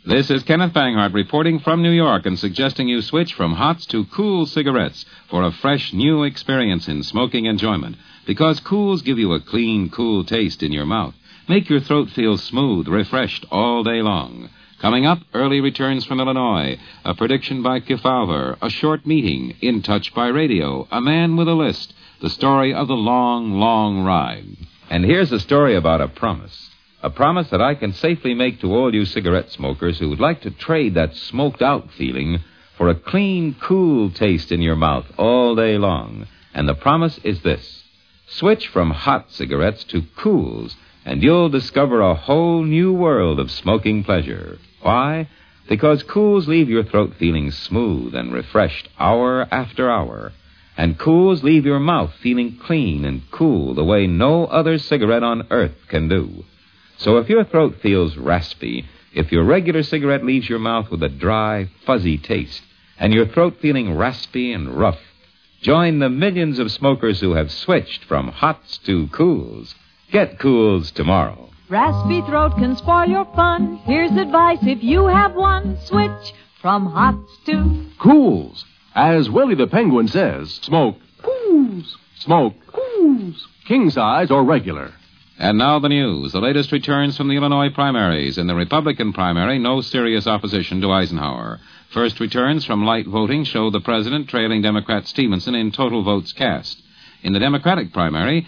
This is Kenneth Banghart reporting from New York and suggesting you switch from Hots to Cool cigarettes for a fresh, new experience in smoking enjoyment. Because Cools give you a clean, cool taste in your mouth. Make your throat feel smooth, refreshed all day long. Coming up, early returns from Illinois, a prediction by Kefauver, a short meeting, In Touch by Radio, a man with a list, the story of the long, long ride. And here's a story about a promise that I can safely make to all you cigarette smokers who would like to trade that smoked-out feeling for a clean, cool taste in your mouth all day long. And the promise is this: switch from hot cigarettes to Cools, and you'll discover a whole new world of smoking pleasure. Why? Because Cools leave your throat feeling smooth and refreshed hour after hour. And Cools leave your mouth feeling clean and cool the way no other cigarette on earth can do. So if your throat feels raspy, if your regular cigarette leaves your mouth with a dry, fuzzy taste, and your throat feeling raspy and rough, join the millions of smokers who have switched from Hots to Cools. Get Cools tomorrow. Raspy throat can spoil your fun. Here's advice if you have one. Switch from Hots to Cools. As Willie the Penguin says, smoke Cools. Smoke Cools. King size or regular. And now the news. The latest returns from the Illinois primaries. In the Republican primary, no serious opposition to Eisenhower. First returns from light voting show the president trailing Democrat Stevenson in total votes cast. In the Democratic primary,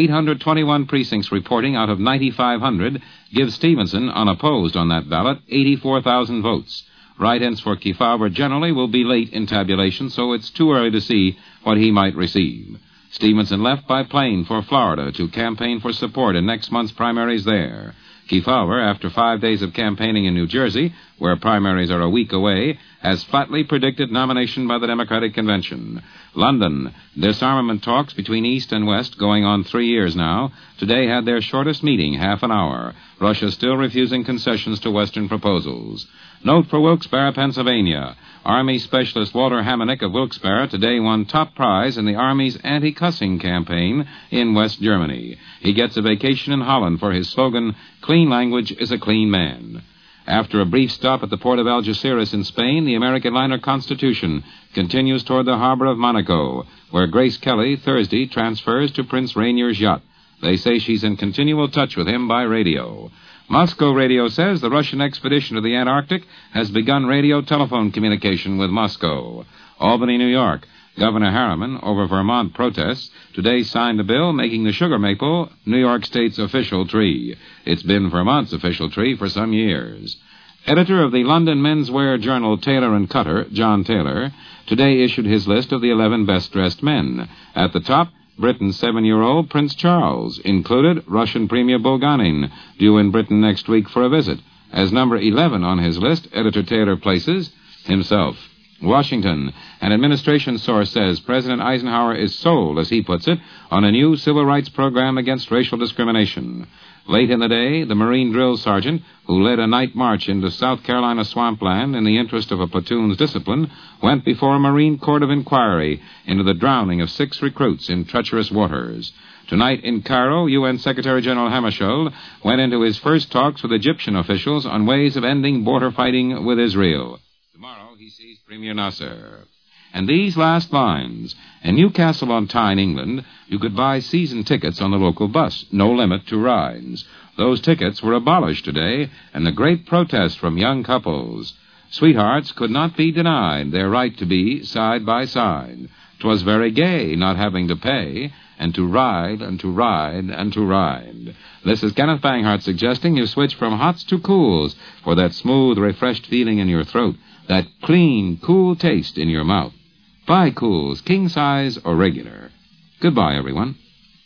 821 precincts reporting out of 9,500 give Stevenson, unopposed on that ballot, 84,000 votes. Write-ins for Kefauver generally will be late in tabulation, so it's too early to see what he might receive. Stevenson left by plane for Florida to campaign for support in next month's primaries there. Kefauver, after 5 days of campaigning in New Jersey, where primaries are a week away, has flatly predicted nomination by the Democratic Convention. London, disarmament talks between East and West, going on 3 years now, today had their shortest meeting, half an hour. Russia still refusing concessions to Western proposals. Note for Wilkes-Barre, Pennsylvania. Army Specialist Walter Hamonic of Wilkes-Barre today won top prize in the Army's anti-cussing campaign in West Germany. He gets a vacation in Holland for his slogan, "Clean language is a clean man." After a brief stop at the port of Algeciras in Spain, the American liner Constitution continues toward the harbor of Monaco, where Grace Kelly, Thursday, transfers to Prince Rainier's yacht. They say she's in continual touch with him by radio. Moscow radio says the Russian expedition to the Antarctic has begun radio-telephone communication with Moscow. Albany, New York. Governor Harriman, over Vermont protests, today signed a bill making the sugar maple New York State's official tree. It's been Vermont's official tree for some years. Editor of the London menswear journal Taylor & Cutter, John Taylor, today issued his list of the 11 best-dressed men. At the top, Britain's 7-year-old Prince Charles. Included, Russian Premier Bulganin, due in Britain next week for a visit. As number 11 on his list, Editor Taylor places himself. Washington. An administration source says President Eisenhower is sold, as he puts it, on a new civil rights program against racial discrimination. Late in the day, the Marine drill sergeant, who led a night march into South Carolina swampland in the interest of a platoon's discipline, went before a Marine court of inquiry into the drowning of 6 recruits in treacherous waters. Tonight in Cairo, UN Secretary General Hammarskjöld went into his first talks with Egyptian officials on ways of ending border fighting with Israel. Tomorrow he sees Premier Nasser. And these last lines. In Newcastle-on-Tyne, England, you could buy season tickets on the local bus, no limit to rides. Those tickets were abolished today, and the great protest from young couples. Sweethearts could not be denied their right to be side by side. 'Twas very gay not having to pay, and to ride, and to ride, and to ride. This is Kenneth Banghart suggesting you switch from Hots to Cools for that smooth, refreshed feeling in your throat, that clean, cool taste in your mouth. Buy Cools, king size or regular. Goodbye, everyone.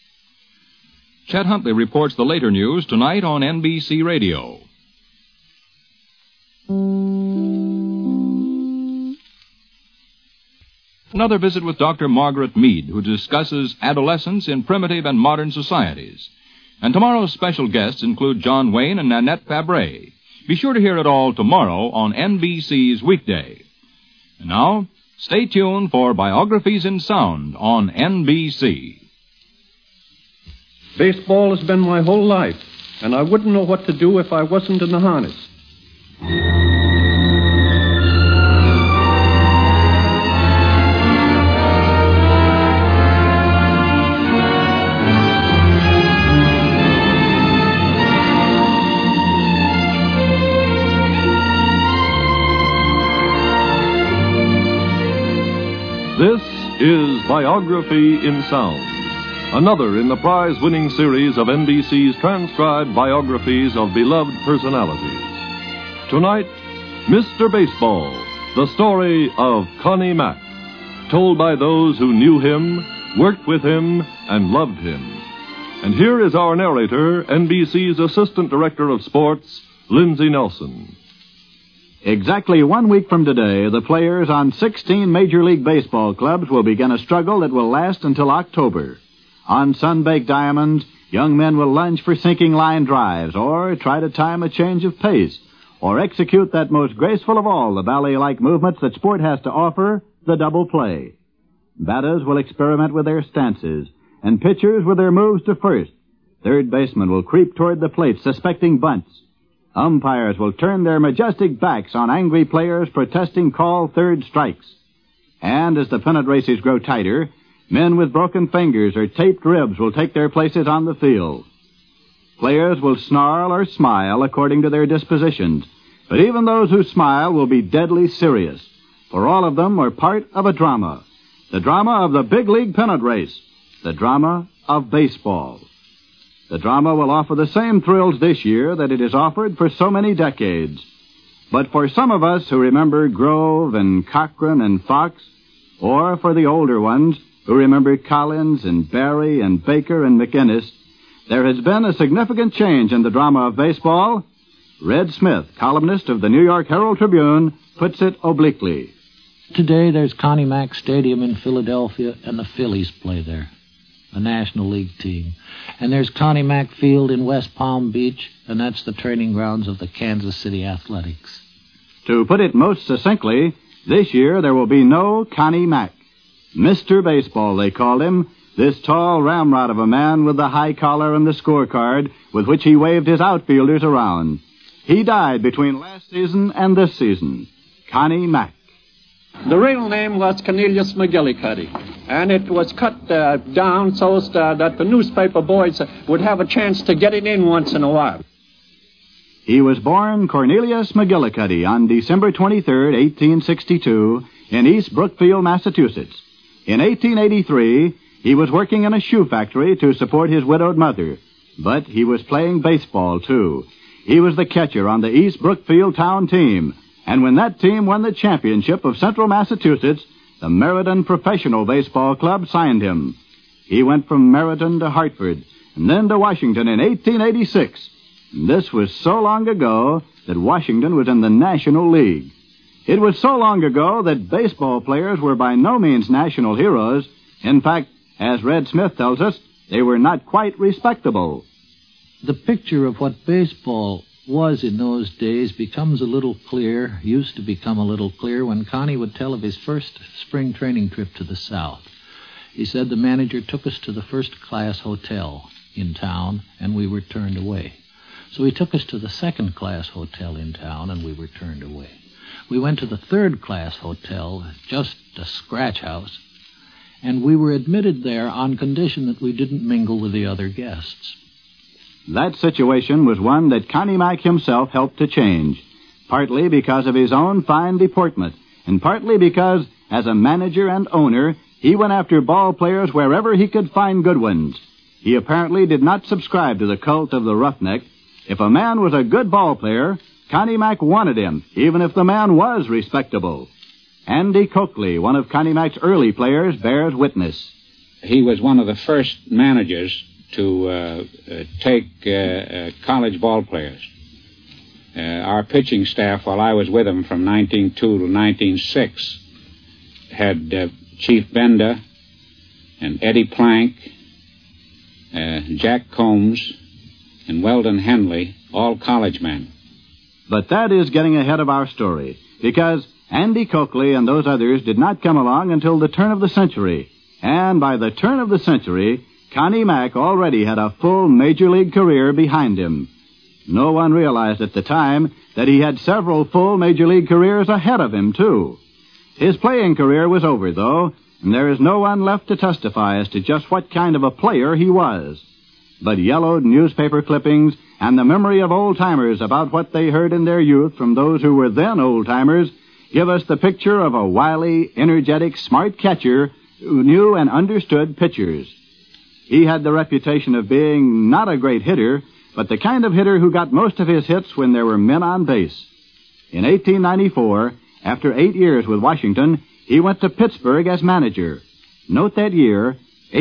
Chet Huntley reports the later news tonight on NBC Radio. Another visit with Dr. Margaret Mead, who discusses adolescence in primitive and modern societies. And tomorrow's special guests include John Wayne and Nanette Fabray. Be sure to hear it all tomorrow on NBC's Weekday. And now, stay tuned for Biographies in Sound on NBC. Baseball has been my whole life, and I wouldn't know what to do if I wasn't in the harness. Biography in Sound, another in the prize-winning series of NBC's transcribed biographies of beloved personalities. Tonight, Mr. Baseball, the story of Connie Mack, told by those who knew him, worked with him, and loved him. And here is our narrator, NBC's Assistant Director of Sports, Lindsey Nelson. Exactly 1 week from today, the players on 16 Major League Baseball clubs will begin a struggle that will last until October. On sun-baked diamonds, young men will lunge for sinking line drives, or try to time a change of pace, or execute that most graceful of all the ballet-like movements that sport has to offer, the double play. Batters will experiment with their stances, and pitchers with their moves to first. Third basemen will creep toward the plate, suspecting bunts. Umpires will turn their majestic backs on angry players protesting called third strikes. And as the pennant races grow tighter, men with broken fingers or taped ribs will take their places on the field. Players will snarl or smile according to their dispositions, but even those who smile will be deadly serious, for all of them are part of a drama. The drama of the big league pennant race, the drama of baseball. The drama will offer the same thrills this year that it has offered for so many decades. But for some of us who remember Grove and Cochran and Fox, or for the older ones who remember Collins and Barry and Baker and McInnes, there has been a significant change in the drama of baseball. Red Smith, columnist of the New York Herald Tribune, puts it obliquely. Today there's Connie Mack Stadium in Philadelphia, and the Phillies play there, a National League team. And there's Connie Mack Field in West Palm Beach, and that's the training grounds of the Kansas City Athletics. To put it most succinctly, this year there will be no Connie Mack. Mr. Baseball, they called him, this tall ramrod of a man with the high collar and the scorecard with which he waved his outfielders around. He died between last season and this season. Connie Mack. The real name was Cornelius McGillicuddy, and it was cut down so that the newspaper boys would have a chance to get it in once in a while. He was born Cornelius McGillicuddy on December 23, 1862, in East Brookfield, Massachusetts. In 1883, he was working in a shoe factory to support his widowed mother, but he was playing baseball, too. He was the catcher on the East Brookfield town team, and when that team won the championship of Central Massachusetts, the Meriden Professional Baseball Club signed him. He went from Meriden to Hartford, and then to Washington in 1886. And this was so long ago that Washington was in the National League. It was so long ago that baseball players were by no means national heroes. In fact, as Red Smith tells us, they were not quite respectable. The picture of what baseball was in those days becomes a little clear, used to become a little clear, when Connie would tell of his first spring training trip to the South. He said the manager took us to the first-class hotel in town, and we were turned away. So he took us to the second-class hotel in town, and we were turned away. We went to the third-class hotel, just a scratch house, and we were admitted there on condition that we didn't mingle with the other guests. That situation was one that Connie Mack himself helped to change, partly because of his own fine deportment, and partly because, as a manager and owner, he went after ball players wherever he could find good ones. He apparently did not subscribe to the cult of the roughneck. If a man was a good ball player, Connie Mack wanted him, even if the man was respectable. Andy Coakley, one of Connie Mack's early players, bears witness. He was one of the first managers to take college ball players. Our pitching staff, while I was with him from 1902 to 1906, had Chief Benda and Eddie Plank, Jack Combs, and Weldon Henley, all college men. But that is getting ahead of our story, because Andy Coakley and those others did not come along until the turn of the century. And by the turn of the century, Connie Mack already had a full Major League career behind him. No one realized at the time that he had several full Major League careers ahead of him, too. His playing career was over, though, and there is no one left to testify as to just what kind of a player he was. But yellowed newspaper clippings and the memory of old-timers about what they heard in their youth from those who were then old-timers give us the picture of a wily, energetic, smart catcher who knew and understood pitchers. He had the reputation of being not a great hitter, but the kind of hitter who got most of his hits when there were men on base. In 1894, after 8 years with Washington, he went to Pittsburgh as manager. Note that year,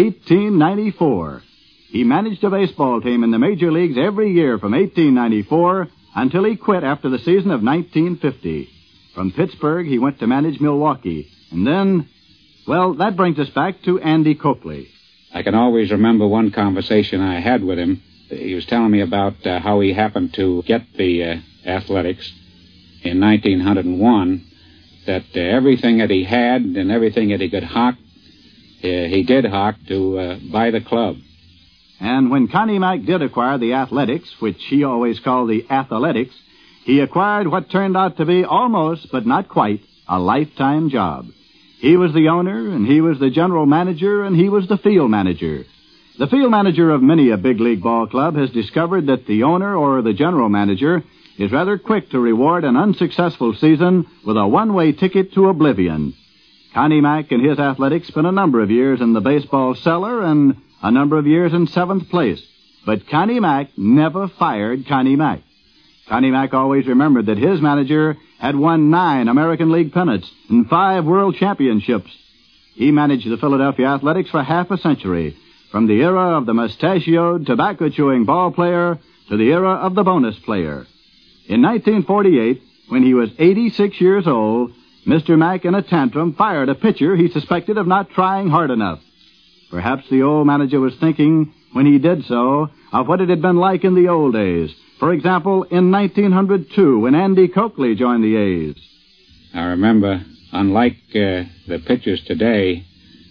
1894. He managed a baseball team in the major leagues every year from 1894 until he quit after the season of 1950. From Pittsburgh, he went to manage Milwaukee. And then, well, that brings us back to Andy Coakley. I can always remember one conversation I had with him. He was telling me about how he happened to get the Athletics in 1901, that everything that he had and everything that he could hawk, he did hawk to buy the club. And when Connie Mack did acquire the Athletics, which he always called the Athletics, he acquired what turned out to be almost, but not quite, a lifetime job. He was the owner, and he was the general manager, and he was the field manager. The field manager of many a big league ball club has discovered that the owner or the general manager is rather quick to reward an unsuccessful season with a one-way ticket to oblivion. Connie Mack and his Athletics spent a number of years in the baseball cellar and a number of years in 7th place. But Connie Mack never fired Connie Mack. Connie Mack always remembered that his manager had won 9 American League pennants and 5 World Championships. He managed the Philadelphia Athletics for half a century, from the era of the mustachioed, tobacco-chewing ball player to the era of the bonus player. In 1948, when he was 86 years old, Mr. Mack, in a tantrum, fired a pitcher he suspected of not trying hard enough. Perhaps the old manager was thinking, when he did so, of what it had been like in the old days. For example, in 1902, when Andy Coakley joined the A's. I remember, unlike the pitchers today,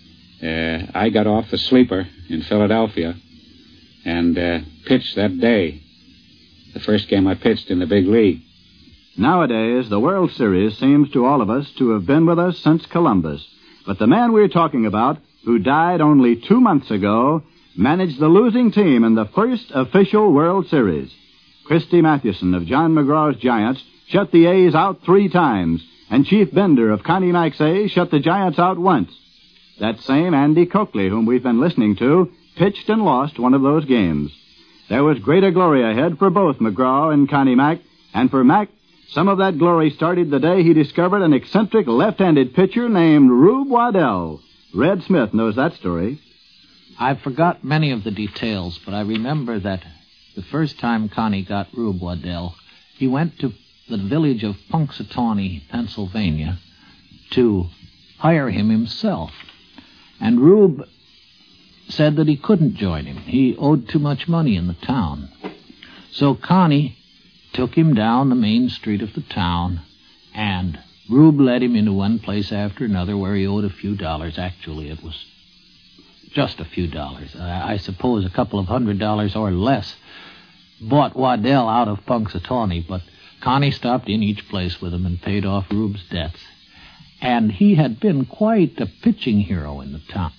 I got off the sleeper in Philadelphia and pitched that day, the first game I pitched in the big league. Nowadays, the World Series seems to all of us to have been with us since Columbus. But the man we're talking about, who died only 2 months ago, managed the losing team in the first official World Series. Christy Mathewson of John McGraw's Giants shut the A's out 3 times, and Chief Bender of Connie Mack's A's shut the Giants out once. That same Andy Coakley, whom we've been listening to, pitched and lost one of those games. There was greater glory ahead for both McGraw and Connie Mack, and for Mack, some of that glory started the day he discovered an eccentric left-handed pitcher named Rube Waddell. Red Smith knows that story. I forgot many of the details, but I remember that the first time Connie got Rube Waddell, he went to the village of Punxsutawney, Pennsylvania, to hire him himself. And Rube said that he couldn't join him. He owed too much money in the town. So Connie took him down the main street of the town, and Rube led him into one place after another where he owed a few dollars. Actually, it was just a few dollars. I suppose a couple of $100 or less bought Waddell out of Punxsutawney, but Connie stopped in each place with him and paid off Rube's debts. And he had been quite a pitching hero in the town.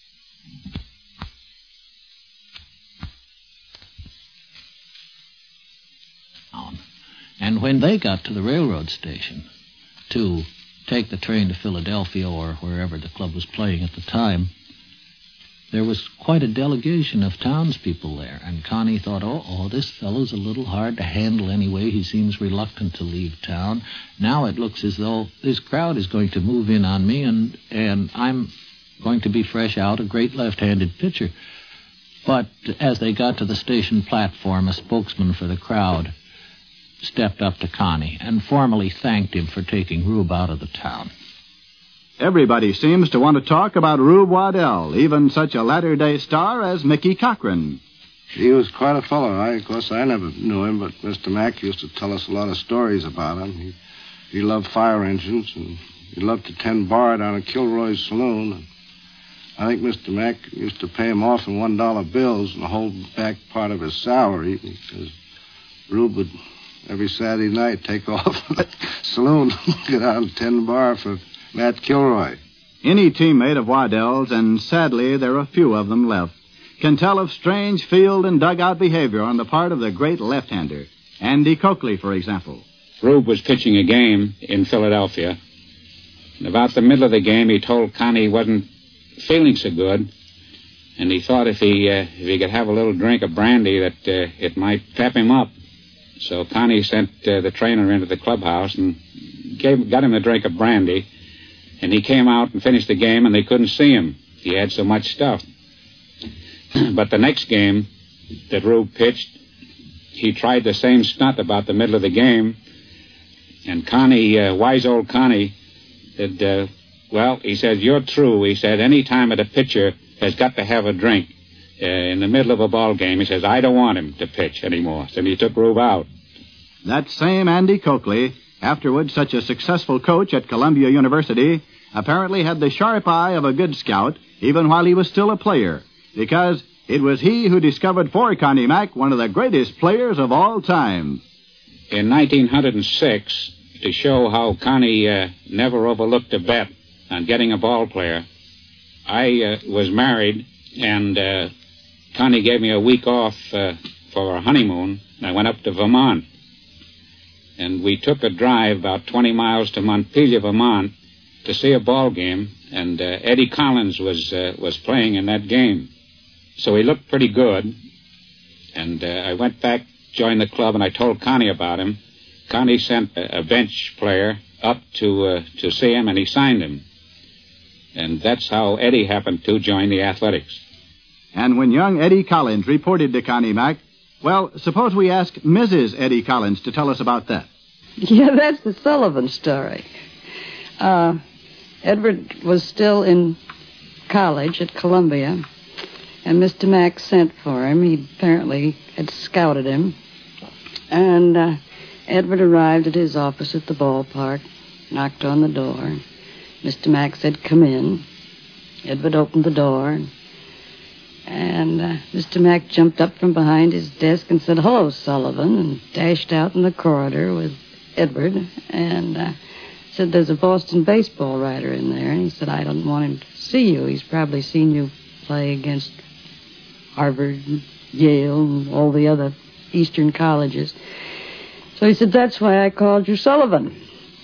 And when they got to the railroad station to take the train to Philadelphia or wherever the club was playing at the time, there was quite a delegation of townspeople there. And Connie thought, this fellow's a little hard to handle anyway. He seems reluctant to leave town. Now it looks as though this crowd is going to move in on me, and I'm going to be fresh out, a great left-handed pitcher. But as they got to the station platform, a spokesman for the crowd stepped up to Connie and formally thanked him for taking Rube out of the town. Everybody seems to want to talk about Rube Waddell, even such a latter-day star as Mickey Cochran. He was quite a fellow. Of course, I never knew him, but Mr. Mack used to tell us a lot of stories about him. He loved fire engines, and he loved to tend bar down at Kilroy's Saloon. I think Mr. Mack used to pay him off in $1 bills and hold back part of his salary, because Rube would, every Saturday night, take off from that saloon, get out and tend bar for Matt Kilroy. Any teammate of Waddell's, and sadly there are few of them left, can tell of strange field and dugout behavior on the part of the great left-hander. Andy Coakley, for example. Rube was pitching a game in Philadelphia. And about the middle of the game, he told Connie he wasn't feeling so good, and he thought if he could have a little drink of brandy that it might pep him up. So Connie sent the trainer into the clubhouse and got him a drink of brandy, and he came out and finished the game, and they couldn't see him. He had so much stuff. But the next game that Rube pitched, he tried the same stunt about the middle of the game, and Connie, wise old Connie, said, well, he said, you're true. He said, any time that a pitcher has got to have a drink in the middle of a ball game, he says, I don't want him to pitch anymore. So he took Rube out. That same Andy Coakley, afterwards such a successful coach at Columbia University, apparently had the sharp eye of a good scout even while he was still a player, because it was he who discovered for Connie Mack one of the greatest players of all time. In 1906, to show how Connie never overlooked a bet on getting a ball player, I was married, and Connie gave me a week off for a honeymoon. I went up to Vermont, and we took a drive about 20 miles to Montpelier, Vermont, to see a ball game, and Eddie Collins was playing in that game. So he looked pretty good, and I went back, joined the club, and I told Connie about him. Connie sent a bench player up to see him, and he signed him. And that's how Eddie happened to join the Athletics. And when young Eddie Collins reported to Connie Mack, well, suppose we ask Mrs. Eddie Collins to tell us about that. Yeah, that's the Sullivan story. Edward was still in college at Columbia, and Mr. Mack sent for him. He apparently had scouted him. And Edward arrived at his office at the ballpark, knocked on the door. Mr. Mack said, come in. Edward opened the door, and Mr. Mack jumped up from behind his desk and said, hello, Sullivan, and dashed out in the corridor with Edward, and said, there's a Boston baseball writer in there. And he said, I don't want him to see you. He's probably seen you play against Harvard, Yale, and all the other Eastern colleges. So he said, that's why I called you Sullivan.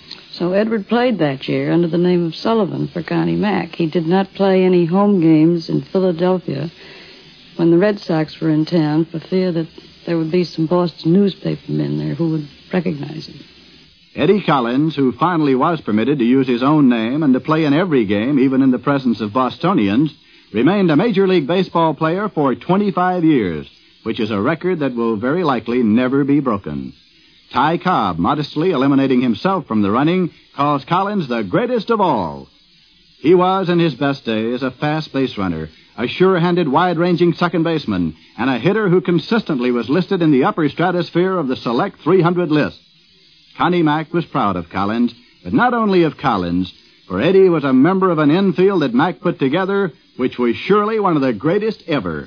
So Edward played that year under the name of Sullivan for Connie Mack. He did not play any home games in Philadelphia when the Red Sox were in town for fear that there would be some Boston newspaper men there who would recognize him. Eddie Collins, who finally was permitted to use his own name and to play in every game, even in the presence of Bostonians, remained a Major League Baseball player for 25 years, which is a record that will very likely never be broken. Ty Cobb, modestly eliminating himself from the running, calls Collins the greatest of all. He was, in his best days, a fast base runner, a sure-handed, wide-ranging second baseman, and a hitter who consistently was listed in the upper stratosphere of the select 300 list. Connie Mack was proud of Collins, but not only of Collins, for Eddie was a member of an infield that Mack put together, which was surely one of the greatest ever.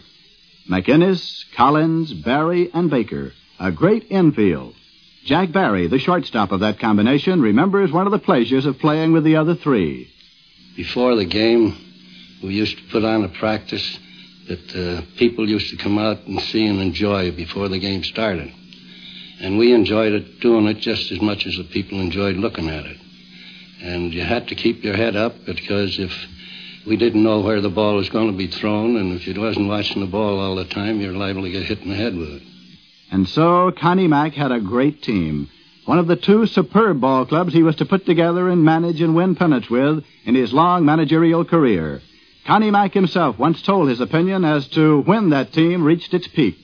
McInnes, Collins, Barry, and Baker, a great infield. Jack Barry, the shortstop of that combination, remembers one of the pleasures of playing with the other three. Before the game, we used to put on a practice that people used to come out and see and enjoy before the game started. And we enjoyed it, doing it just as much as the people enjoyed looking at it. And you had to keep your head up, because if we didn't know where the ball was going to be thrown, and if you wasn't watching the ball all the time, you're liable to get hit in the head with it. And so Connie Mack had a great team, one of the two superb ball clubs he was to put together and manage and win pennants with in his long managerial career. Connie Mack himself once told his opinion as to when that team reached its peak.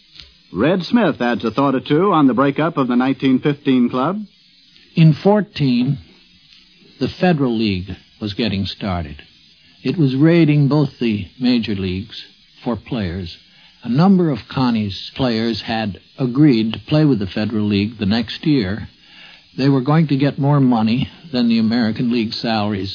Red Smith adds a thought or two on the breakup of the 1915 club. In 14, the Federal League was getting started. It was raiding both the major leagues for players. A number of Connie's players had agreed to play with the Federal League the next year. They were going to get more money than the American League salaries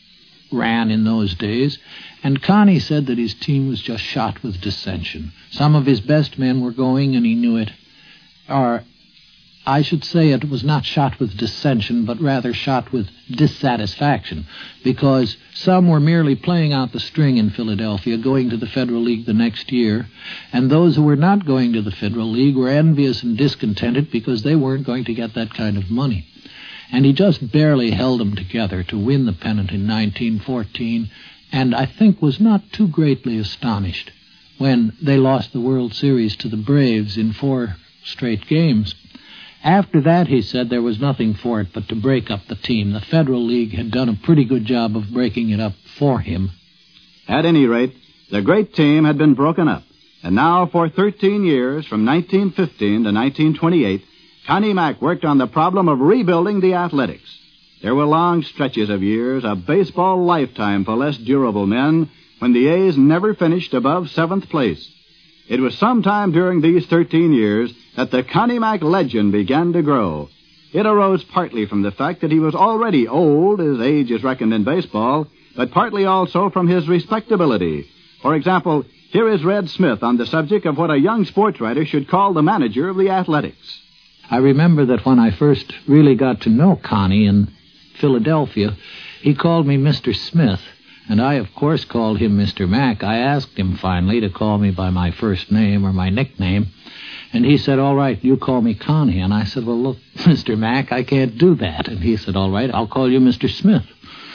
ran in those days, and Connie said that his team was just shot with dissension. Some of his best men were going, and he knew it. Or, I should say it was not shot with dissension, but rather shot with dissatisfaction, because some were merely playing out the string in Philadelphia, going to the Federal League the next year, and those who were not going to the Federal League were envious and discontented because they weren't going to get that kind of money. And he just barely held them together to win the pennant in 1914, and I think was not too greatly astonished when they lost the World Series to the Braves in 4 straight games. After that, he said there was nothing for it but to break up the team. The Federal League had done a pretty good job of breaking it up for him. At any rate, the great team had been broken up, and now for 13 years, from 1915 to 1928, Connie Mack worked on the problem of rebuilding the Athletics. There were long stretches of years, a baseball lifetime for less durable men, when the A's never finished above 7th place. It was sometime during these 13 years that the Connie Mack legend began to grow. It arose partly from the fact that he was already old, as age is reckoned in baseball, but partly also from his respectability. For example, here is Red Smith on the subject of what a young sports writer should call the manager of the Athletics. I remember that when I first really got to know Connie in Philadelphia, he called me Mr. Smith, and I, of course, called him Mr. Mack. I asked him finally to call me by my first name or my nickname, and he said, all right, you call me Connie. And I said, well, look, Mr. Mack, I can't do that. And he said, all right, I'll call you Mr. Smith.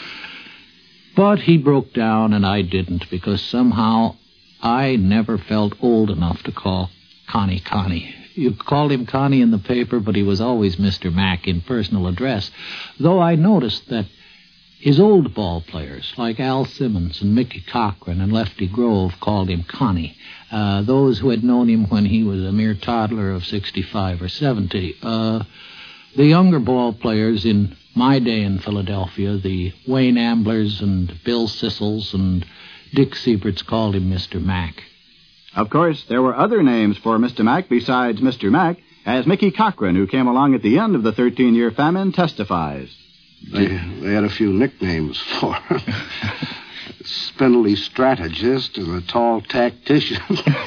But he broke down, and I didn't, because somehow I never felt old enough to call Connie Connie. You called him Connie in the paper, but he was always Mr. Mack in personal address, though I noticed that his old ball players, like Al Simmons and Mickey Cochran and Lefty Grove, called him Connie. Those who had known him when he was a mere toddler of 65 or 70. The younger ball players in my day in Philadelphia, the Wayne Amblers and Bill Sissels and Dick Sieberts, called him Mr. Mack. Of course, there were other names for Mr. Mack besides Mr. Mack, as Mickey Cochran, who came along at the end of the 13-year famine, testifies. They had a few nicknames for him. Spindly strategist and a tall tactician.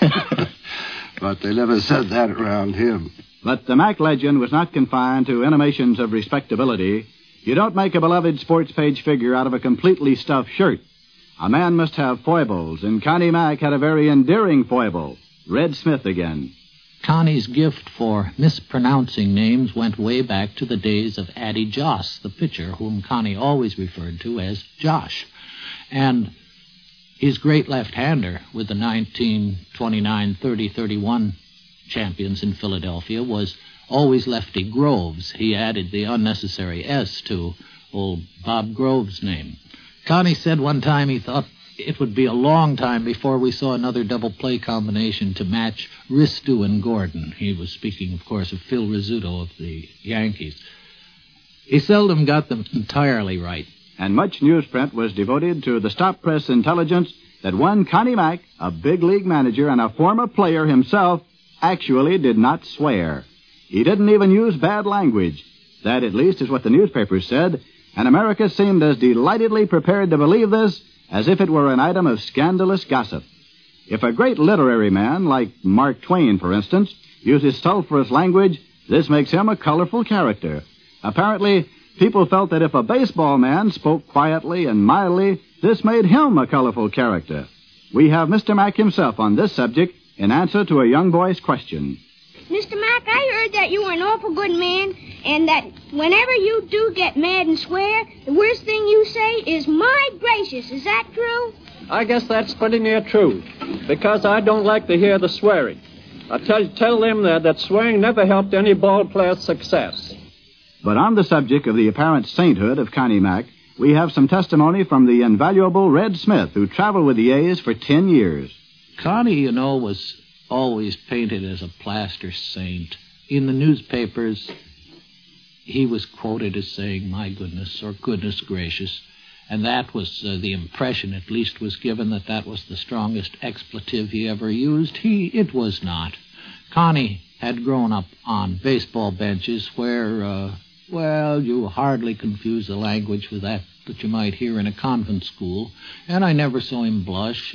But they never said that around him. But the Mack legend was not confined to intimations of respectability. You don't make a beloved sports page figure out of a completely stuffed shirt. A man must have foibles, and Connie Mack had a very endearing foible. Red Smith again. Connie's gift for mispronouncing names went way back to the days of Addie Joss, the pitcher, whom Connie always referred to as Josh. And his great left-hander with the 1929, 30, 31 champions in Philadelphia was always Lefty Groves. He added the unnecessary S to old Bob Groves' name. Connie said one time he thought it would be a long time before we saw another double-play combination to match Ristu and Gordon. He was speaking, of course, of Phil Rizzuto of the Yankees. He seldom got them entirely right. And much newsprint was devoted to the stop press intelligence that one Connie Mack, a big league manager and a former player himself, actually did not swear. He didn't even use bad language. That, at least, is what the newspapers said, and America seemed as delightedly prepared to believe this as if it were an item of scandalous gossip. If a great literary man, like Mark Twain, for instance, uses sulphurous language, this makes him a colorful character. Apparently, people felt that if a baseball man spoke quietly and mildly, this made him a colorful character. We have Mr. Mack himself on this subject in answer to a young boy's question. Mr. Mack, I heard that you were an awful good man, and that whenever you do get mad and swear, the worst thing you say is, my gracious. Is that true? I guess that's pretty near true, because I don't like to hear the swearing. I tell them that swearing never helped any ball player's success. But on the subject of the apparent sainthood of Connie Mack, we have some testimony from the invaluable Red Smith, who traveled with the A's for 10 years. Connie, you know, was always painted as a plaster saint. In the newspapers, he was quoted as saying, my goodness, or goodness gracious. And that was the impression, at least, was given that was the strongest expletive he ever used. It was not. Connie had grown up on baseball benches where, you hardly confuse the language with that you might hear in a convent school. And I never saw him blush,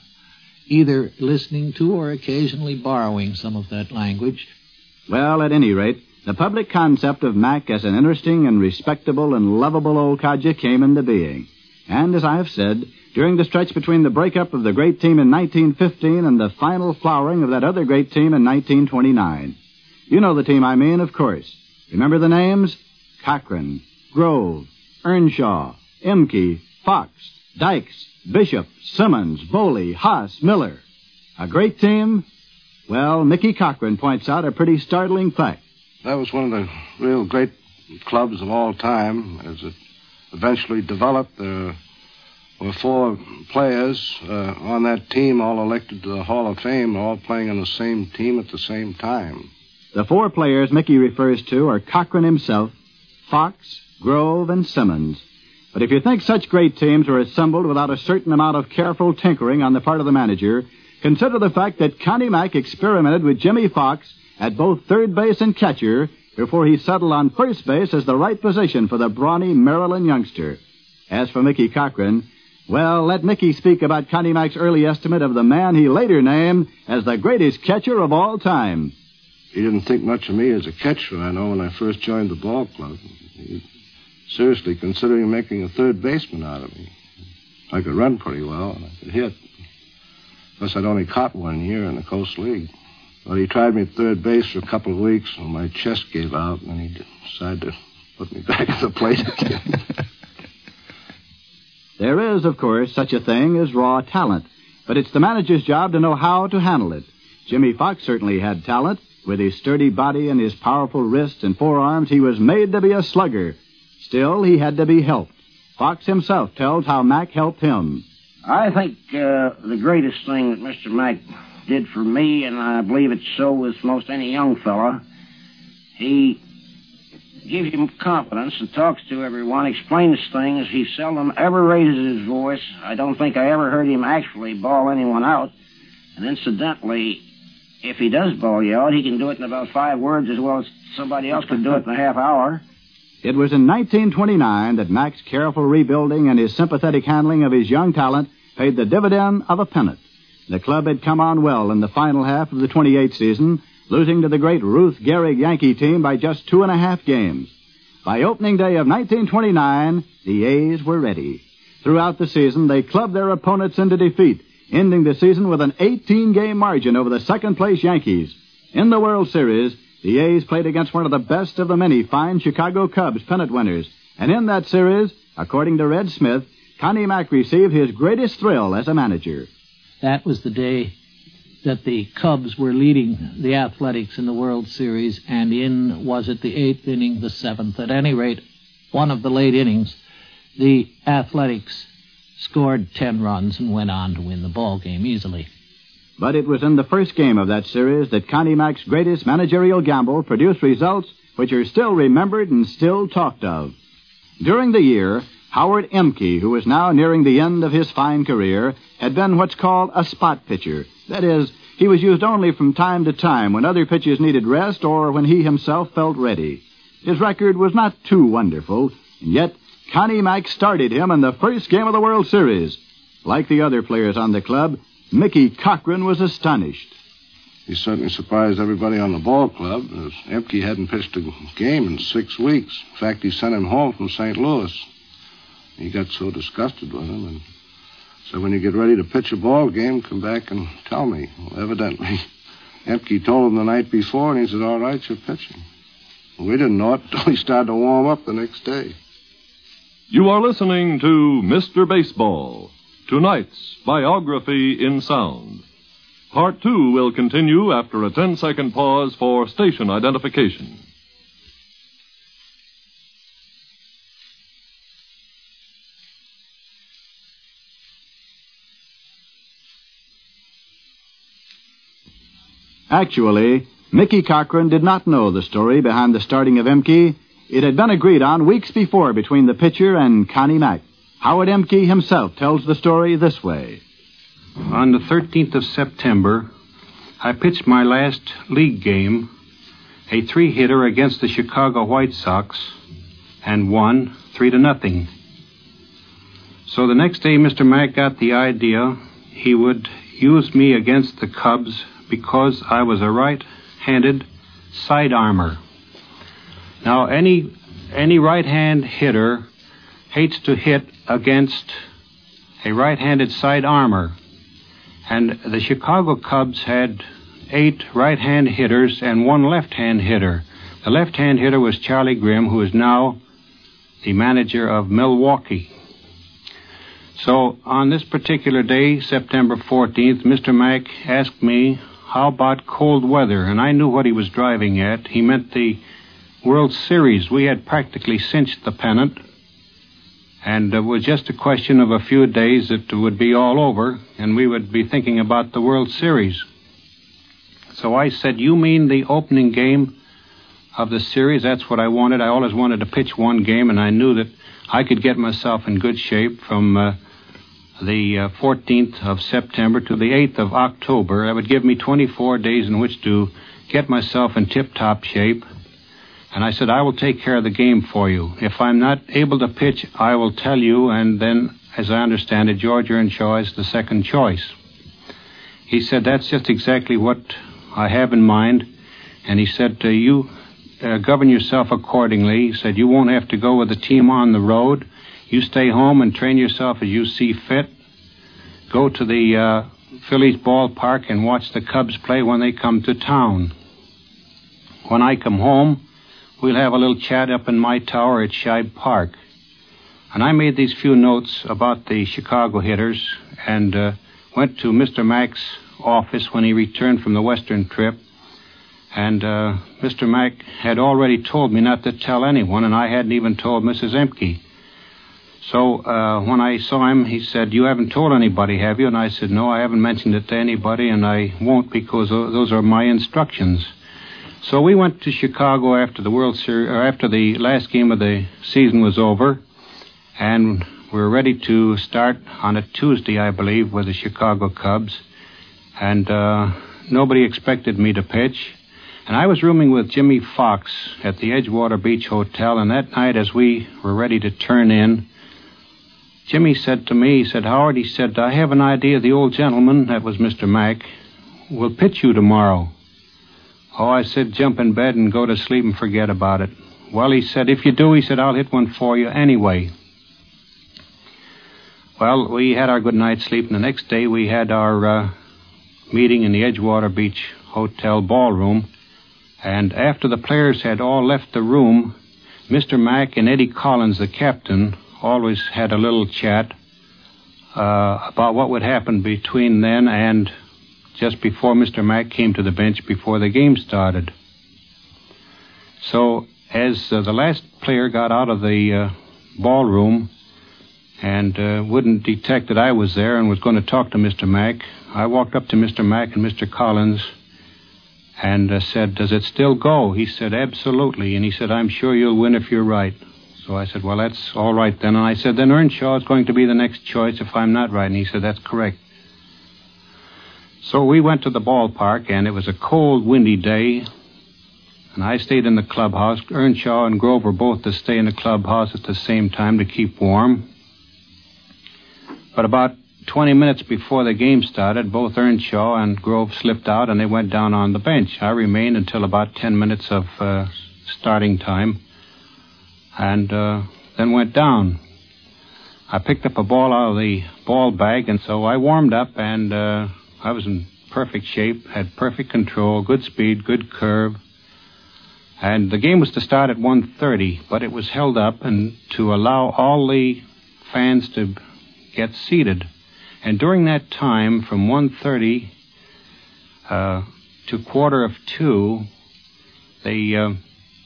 either listening to or occasionally borrowing some of that language. Well, at any rate, the public concept of Mack as an interesting and respectable and lovable old codger came into being. And as I have said, during the stretch between the breakup of the great team in 1915 and the final flowering of that other great team in 1929. You know the team I mean, of course. Remember the names? Cochran, Grove, Earnshaw, Emke, Fox, Dykes, Bishop, Simmons, Boley, Haas, Miller. A great team? Well, Mickey Cochran points out a pretty startling fact. That was one of the real great clubs of all time. As it eventually developed, there were 4 players on that team, all elected to the Hall of Fame, all playing on the same team at the same time. The 4 players Mickey refers to are Cochran himself, Fox, Grove, and Simmons. But if you think such great teams were assembled without a certain amount of careful tinkering on the part of the manager, consider the fact that Connie Mack experimented with Jimmy Fox at both third base and catcher before he settled on first base as the right position for the brawny Maryland youngster. As for Mickey Cochran, well, let Mickey speak about Connie Mack's early estimate of the man he later named as the greatest catcher of all time. He didn't think much of me as a catcher, I know, when I first joined the ball club. He seriously considering making a third baseman out of me. I could run pretty well, and I could hit. Plus, I'd only caught 1 year in the Coast League. But he tried me at third base for a couple of weeks, and my chest gave out, and he decided to put me back at the plate again. There is, of course, such a thing as raw talent, but it's the manager's job to know how to handle it. Jimmy Fox certainly had talent. With his sturdy body and his powerful wrists and forearms, he was made to be a slugger. Still, he had to be helped. Fox himself tells how Mack helped him. I think the greatest thing that Mr. Mack did for me, and I believe it's so with most any young fella, he gives you confidence and talks to everyone, explains things. He seldom ever raises his voice. I don't think I ever heard him actually bawl anyone out. And incidentally, if he does bawl you out, he can do it in about 5 words as well as somebody else could do it in a half hour. It was in 1929 that Mack's careful rebuilding and his sympathetic handling of his young talent paid the dividend of a pennant. The club had come on well in the final half of the 28th season, losing to the great Ruth Gehrig Yankee team by just 2.5 games. By opening day of 1929, the A's were ready. Throughout the season, they clubbed their opponents into defeat, ending the season with an 18-game margin over the second-place Yankees. In the World Series, the A's played against one of the best of the many fine Chicago Cubs pennant winners. And in that series, according to Red Smith, Connie Mack received his greatest thrill as a manager. That was the day that the Cubs were leading the Athletics in the World Series, and in, was it the 8th inning, the 7th? At any rate, one of the late innings, the Athletics scored 10 runs and went on to win the ball game easily. But it was in the first game of that series that Connie Mack's greatest managerial gamble produced results which are still remembered and still talked of. During the year, Howard Emke, who was now nearing the end of his fine career, had been what's called a spot pitcher. That is, he was used only from time to time when other pitchers needed rest or when he himself felt ready. His record was not too wonderful, and yet Connie Mack started him in the first game of the World Series. Like the other players on the club, Mickey Cochran was astonished. He certainly surprised everybody on the ball club. Emke hadn't pitched a game in 6 weeks. In fact, he sent him home from St. Louis. He got so disgusted with him and said, when you get ready to pitch a ball game, come back and tell me. Well, evidently, Emke told him the night before, and he said, all right, you're pitching. Well, we didn't know it until he started to warm up the next day. You are listening to Mr. Baseball, tonight's biography in sound. Part 2 will continue after a 10-second pause for station identification. Actually, Mickey Cochran did not know the story behind the starting of Emke. It had been agreed on weeks before between the pitcher and Connie Mack. Howard Emke himself tells the story this way. On the 13th of September, I pitched my last league game, a 3-hitter against the Chicago White Sox, and won 3-0. So the next day, Mr. Mack got the idea he would use me against the Cubs because I was a right-handed side armor. Now, any right-hand hitter hates to hit against a right-handed side armor. And the Chicago Cubs had 8 right-hand hitters and 1 left-hand hitter. The left-hand hitter was Charlie Grimm, who is now the manager of Milwaukee. So on this particular day, September 14th, Mr. Mack asked me, how about cold weather? And I knew what he was driving at. He meant the World Series. We had practically cinched the pennant. And it was just a question of a few days that it would be all over, and we would be thinking about the World Series. So I said, you mean the opening game of the series? That's what I wanted. I always wanted to pitch one game, and I knew that I could get myself in good shape from the 14th of September to the 8th of October. That would give me 24 days in which to get myself in tip-top shape. And I said, I will take care of the game for you. If I'm not able to pitch, I will tell you, and then, as I understand it, George Earnshaw is the second choice. He said, that's just exactly what I have in mind. And he said, you govern yourself accordingly. He said, you won't have to go with the team on the road. You stay home and train yourself as you see fit. Go to the Phillies ballpark and watch the Cubs play when they come to town. When I come home, we'll have a little chat up in my tower at Shibe Park. And I made these few notes about the Chicago hitters and went to Mr. Mack's office when he returned from the Western trip. And Mr. Mack had already told me not to tell anyone, and I hadn't even told Mrs. Emke. So when I saw him, he said, you haven't told anybody, have you? And I said, no, I haven't mentioned it to anybody, and I won't because those are my instructions. So we went to Chicago after the World Series, or after the last game of the season was over, and we were ready to start on a Tuesday, I believe, with the Chicago Cubs. And nobody expected me to pitch. And I was rooming with Jimmy Fox at the Edgewater Beach Hotel, and that night as we were ready to turn in, Jimmy said to me, he said, Howard, he said, I have an idea the old gentleman, that was Mr. Mack, will pitch you tomorrow. Oh, I said, jump in bed and go to sleep and forget about it. Well, he said, if you do, he said, I'll hit one for you anyway. Well, we had our good night's sleep, and the next day we had our meeting in the Edgewater Beach Hotel ballroom. And after the players had all left the room, Mr. Mack and Eddie Collins, the captain, always had a little chat about what would happen between then and just before Mr. Mack came to the bench before the game started. So as the last player got out of the ballroom and wouldn't detect that I was there and was going to talk to Mr. Mack, I walked up to Mr. Mack and Mr. Collins and said, does it still go? He said, absolutely. And he said, I'm sure you'll win if you're right. So I said, well, that's all right then. And I said, then Earnshaw is going to be the next choice if I'm not right. And he said, that's correct. So we went to the ballpark, and it was a cold, windy day. And I stayed in the clubhouse. Earnshaw and Grove were both to stay in the clubhouse at the same time to keep warm. But about 20 minutes before the game started, both Earnshaw and Grove slipped out, and they went down on the bench. I remained until about 10 minutes of starting time, and then went down. I picked up a ball out of the ball bag, and so I warmed up, and I was in perfect shape, had perfect control, good speed, good curve. And the game was to start at 1:30, but it was held up and to allow all the fans to get seated. And during that time, from 1:30 to 1:45, the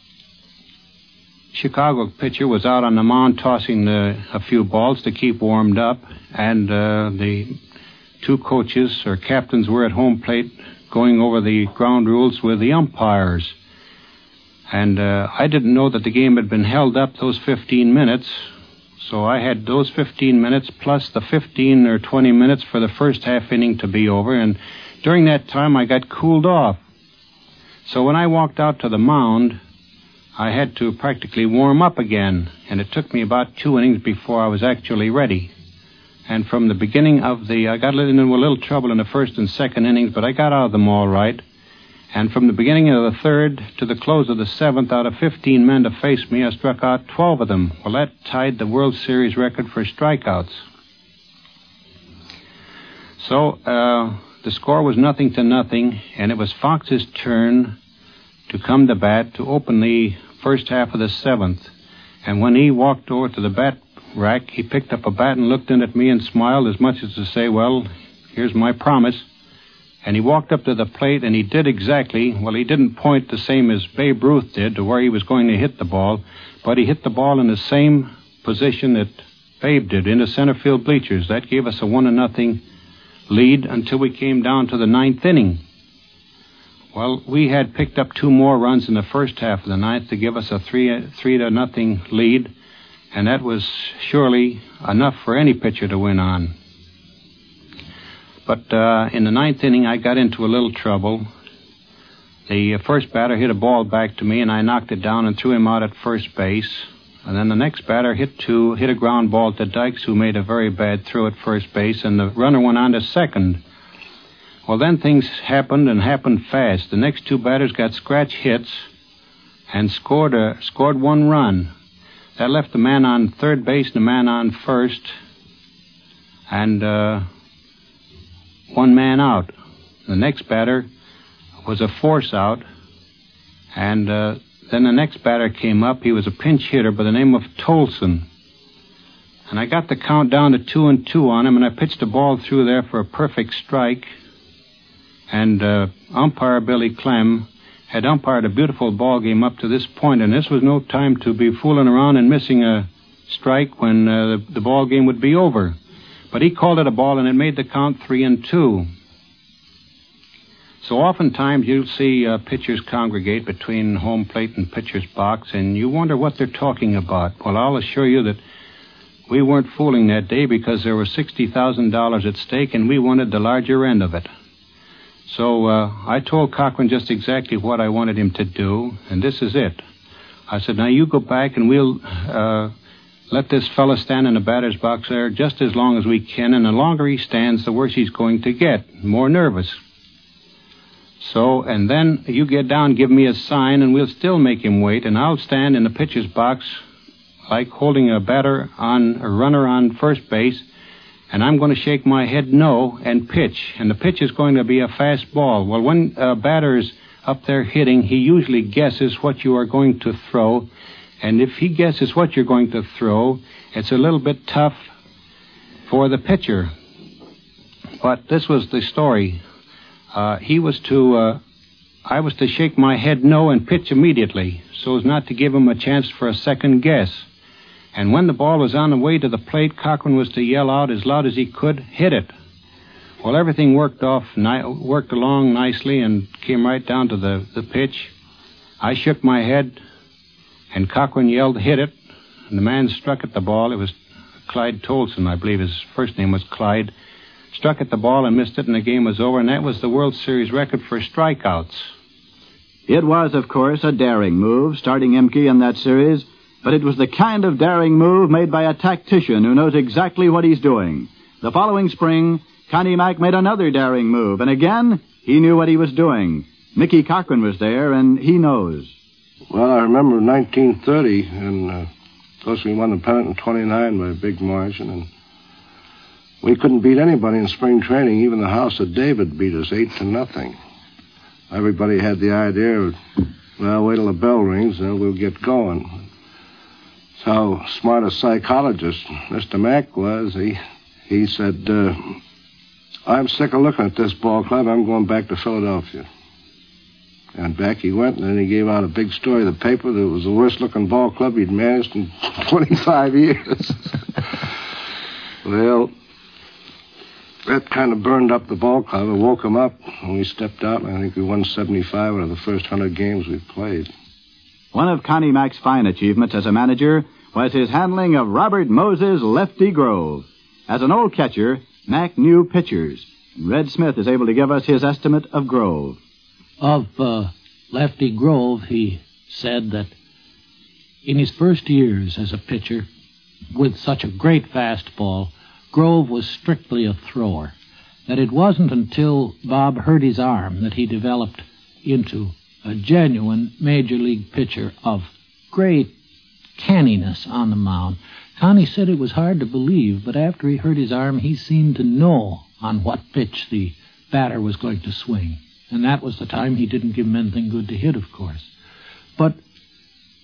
Chicago pitcher was out on the mound tossing a few balls to keep warmed up, and the two coaches or captains were at home plate going over the ground rules with the umpires. And I didn't know that the game had been held up those 15 minutes, so I had those 15 minutes plus the 15 or 20 minutes for the first half inning to be over, and during that time I got cooled off. So when I walked out to the mound, I had to practically warm up again, and it took me about 2 innings before I was actually ready. And from the beginning of I got into a little trouble in the first and second innings, but I got out of them all right. And from the beginning of the third to the close of the seventh, out of 15 men to face me, I struck out 12 of them. Well, that tied the World Series record for strikeouts. So the score was 0-0, and it was Fox's turn to come to bat to open the first half of the seventh. And when he walked over to the bat rack, he picked up a bat and looked in at me and smiled as much as to say, well, here's my promise. And he walked up to the plate, and he did exactly, well, he didn't point the same as Babe Ruth did to where he was going to hit the ball, but he hit the ball in the same position that Babe did, in the center field bleachers. That gave us a 1-0 lead until we came down to the 9th inning. Well, we had picked up 2 more runs in the first half of the 9th to give us a 3-0 lead, and that was surely enough for any pitcher to win on. But in the 9th inning, I got into a little trouble. The first batter hit a ball back to me, and I knocked it down and threw him out at first base. And then the next batter hit a ground ball to Dykes, who made a very bad throw at first base, and the runner went on to second. Well, then things happened, and happened fast. The next 2 batters got scratch hits and scored 1 run. That left a man on third base and a man on first, and 1 man out. The next batter was a force out, and then the next batter came up. He was a pinch hitter by the name of Tolson. And I got the count down to 2-2 on him, and I pitched a ball through there for a perfect strike. And umpire Billy Clem had umpired a beautiful ball game up to this point, and this was no time to be fooling around and missing a strike when the ball game would be over. But he called it a ball, and it made the count 3-2. So oftentimes you'll see pitchers congregate between home plate and pitcher's box, and you wonder what they're talking about. Well, I'll assure you that we weren't fooling that day, because there was $60,000 at stake, and we wanted the larger end of it. So I told Cochran just exactly what I wanted him to do, and this is it. I said, now you go back, and we'll let this fella stand in the batter's box there just as long as we can, and the longer he stands, the worse he's going to get, more nervous. So, and then you get down, give me a sign, and we'll still make him wait, and I'll stand in the pitcher's box like holding a runner on first base, and I'm going to shake my head no and pitch, and the pitch is going to be a fast ball. Well, when a batter's up there hitting, he usually guesses what you are going to throw, and if he guesses what you're going to throw, it's a little bit tough for the pitcher. But this was the story. I was to shake my head no and pitch immediately, so as not to give him a chance for a second guess. And when the ball was on the way to the plate, Cochran was to yell out as loud as he could, hit it. Well, everything worked along nicely and came right down to the pitch. I shook my head, and Cochran yelled, hit it. And the man struck at the ball. It was Clyde Tolson, I believe his first name was Clyde. Struck at the ball and missed it, and the game was over, and that was the World Series record for strikeouts. It was, of course, a daring move, starting Emke in that series, but it was the kind of daring move made by a tactician who knows exactly what he's doing. The following spring, Connie Mack made another daring move, and again, he knew what he was doing. Mickey Cochran was there, and he knows. Well, I remember 1930, and of course we won the pennant in 29 by a big margin, and we couldn't beat anybody in spring training. Even the House of David beat us 8-0. Everybody had the idea of, well, wait till the bell rings, then we'll get going. So how smart a psychologist Mr. Mack was. He said, I'm sick of looking at this ball club. I'm going back to Philadelphia. And back he went, and then he gave out a big story to the paper that it was the worst-looking ball club he'd managed in 25 years. Well, that kind of burned up the ball club. It woke him up when we stepped out, and I think we won 75 out of the first 100 games we played. One of Connie Mack's fine achievements as a manager was his handling of Robert Moses Lefty Grove. As an old catcher, Mack knew pitchers. Red Smith is able to give us his estimate of Grove. Of Lefty Grove, he said that in his first years as a pitcher, with such a great fastball, Grove was strictly a thrower. That it wasn't until Bob hurt his arm that he developed into a genuine major league pitcher of great canniness on the mound. Connie said it was hard to believe, but after he hurt his arm, he seemed to know on what pitch the batter was going to swing. And that was the time he didn't give him anything good to hit, of course. But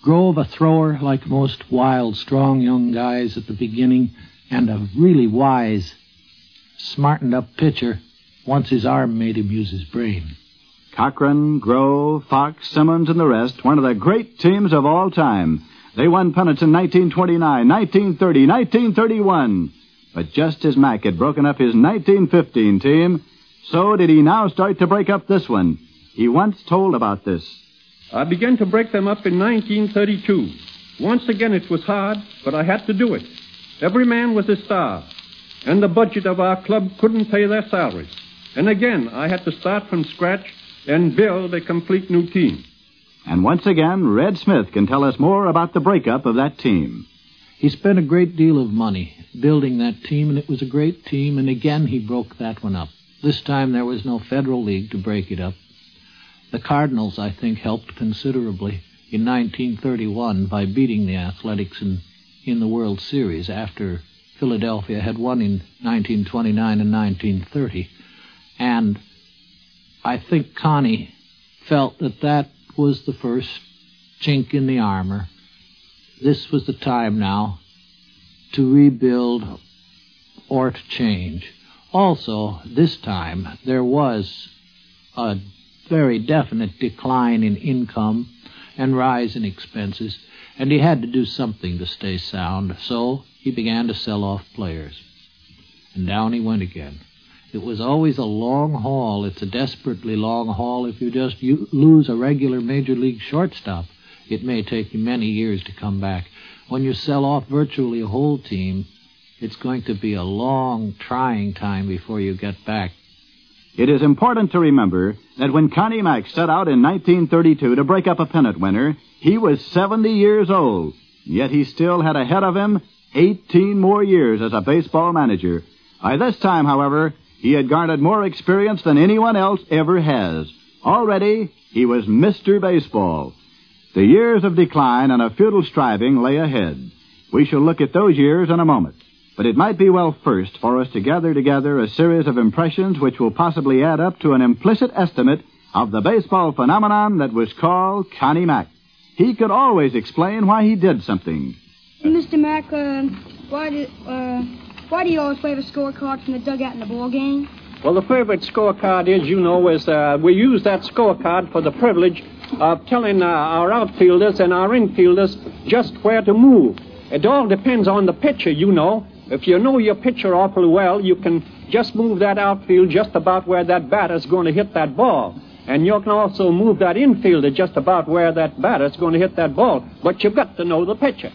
Grove, a thrower like most wild, strong young guys at the beginning, and a really wise, smartened-up pitcher once his arm made him use his brain. Cochran, Grove, Fox, Simmons, and the rest, one of the great teams of all time. They won pennants in 1929, 1930, 1931. But just as Mack had broken up his 1915 team, so did he now start to break up this one. He once told about this. I began to break them up in 1932. Once again it was hard, but I had to do it. Every man was a star, and the budget of our club couldn't pay their salaries. And again, I had to start from scratch and build a complete new team. And once again, Red Smith can tell us more about the breakup of that team. He spent a great deal of money building that team, and it was a great team, and again he broke that one up. This time there was no Federal League to break it up. The Cardinals, I think, helped considerably in 1931 by beating the Athletics in the World Series after Philadelphia had won in 1929 and 1930. And I think Connie felt that was the first chink in the armor. This was the time now to rebuild or to change. Also, this time, there was a very definite decline in income and rise in expenses, and he had to do something to stay sound, so he began to sell off players. And down he went again. It was always a long haul. It's a desperately long haul. If you just lose a regular major league shortstop, it may take you many years to come back. When you sell off virtually a whole team, it's going to be a long, trying time before you get back. It is important to remember that when Connie Mack set out in 1932 to break up a pennant winner, he was 70 years old. Yet he still had ahead of him 18 more years as a baseball manager. By this time, however, he had garnered more experience than anyone else ever has. Already, he was Mr. Baseball. The years of decline and of futile striving lay ahead. We shall look at those years in a moment. But it might be well first for us to gather together a series of impressions which will possibly add up to an implicit estimate of the baseball phenomenon that was called Connie Mack. He could always explain why he did something. Mr. Mack, why do you always wave a scorecard from the dugout in the ball game? Well, the favorite scorecard is, we use that scorecard for the privilege of telling our outfielders and our infielders just where to move. It all depends on the pitcher, If you know your pitcher awfully well, you can just move that outfield just about where that batter's going to hit that ball. And you can also move that infielder just about where that batter's going to hit that ball. But you've got to know the pitcher.